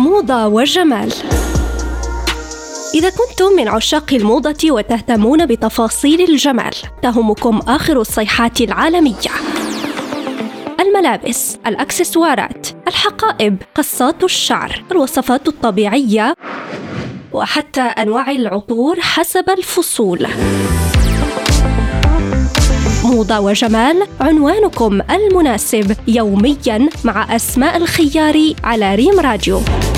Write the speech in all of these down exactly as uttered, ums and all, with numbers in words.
موضة وجمال. إذا كنتم من عشاق الموضة وتهتمون بتفاصيل الجمال، تهمكم آخر الصيحات العالمية: الملابس، الأكسسوارات، الحقائب، قصات الشعر، الوصفات الطبيعية، وحتى أنواع العطور حسب الفصول. موضة وجمال، عنوانكم المناسب يومياً مع أسماء الخياري على ريم راديو.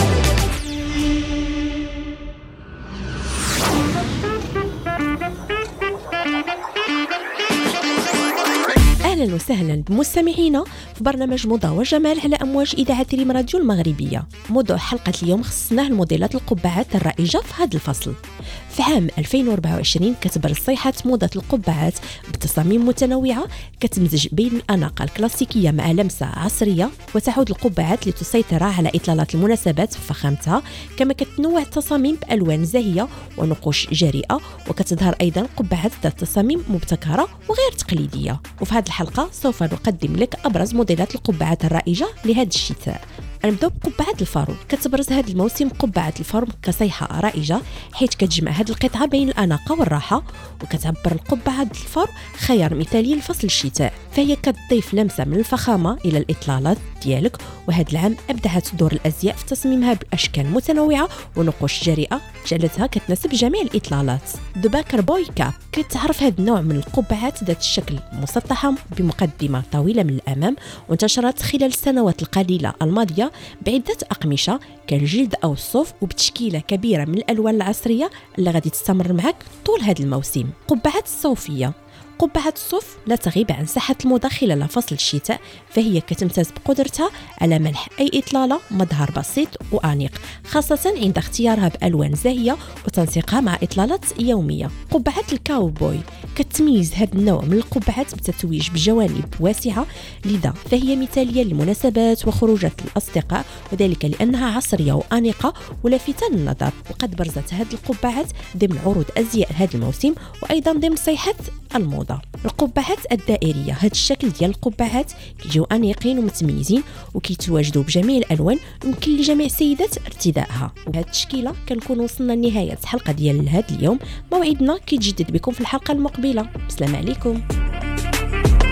أهلا وسهلا بمستمعينا في برنامج موضة وجمال على أمواج إذاعة ريم راديو المغربية. موضوع حلقة اليوم خصناه الموديلات القبعات الرائجة في هذا الفصل. في عام ألفين وأربعة وعشرين كتبرز صيحة موضة القبعات بتصاميم متنوعة كتمزج بين الأناقة الكلاسيكية مع لمسة عصرية، وتعود القبعات لتسيطر على إطلالات المناسبات بفخامتها، كما كتنوع التصاميم بألوان زاهية ونقوش جريئة، وكتظهر أيضا قبعات ذات تصاميم مبتكرة وغير تقليدية. وفي هذه الحلقة سوف نقدم لك أبرز موديلات القبعات الرائجة لهذا الشتاء. نبدأ بقبعة الفارو. كتبرز هذا الموسم قبعة الفارو كصيحة رائجة، حيث كتجمع هذه القطعة بين الأناقة والراحة، وكتعبر القبعة الفارو خيار مثالي لفصل الشتاء، فهي كتضيف لمسة من الفخامة إلى الإطلالات ديالك. وهذا العام أبدعت دور الأزياء في تصميمها بأشكال متنوعة ونقوش جريئة جعلتها كتناسب جميع الإطلالات. دباكر بوي كاب. كتعرف هذا النوع من القبعات ذات الشكل مسطحة بمقدمة طويلة من الأمام، وانتشرت خلال السنوات القليلة الماضية بعدة أقمشة كالجلد أو الصوف، وبتشكيلة كبيرة من الألوان العصرية اللي غادي تستمر معك طول هذا الموسم. قبعات الصوفية. قبعة الصوف لا تغيب عن ساحة الموضة خلال فصل الشتاء، فهي كتمتاز بقدرتها على منح أي إطلالة مظهر بسيط وأنيق، خاصة عند اختيارها بألوان زاهية وتنسيقها مع إطلالات يومية. قبعات الكاوبوي. كتميز هذا النوع من القبعات بتتويج بجوانب واسعة، لذا فهي مثالية للمناسبات وخروجات الأصدقاء، وذلك لأنها عصرية وأنيقة ولافتة للنظر. وقد برزت هذه القبعات ضمن عروض أزياء هذا الموسم، وأيضا ضمن صيحة الموضة. القبعات الدائرية. هذا الشكل ديال القبعات كيجيو أنيقين ومتميزين وكيتواجدوا بجميع الألوان، يمكن لجميع السيدات ارتدائها. وبهذه التشكيلة كنكونوا وصلنا لنهاية الحلقة ديال هذا اليوم. موعدنا كيتجدد بكم في الحلقة المقبلة. السلام عليكم.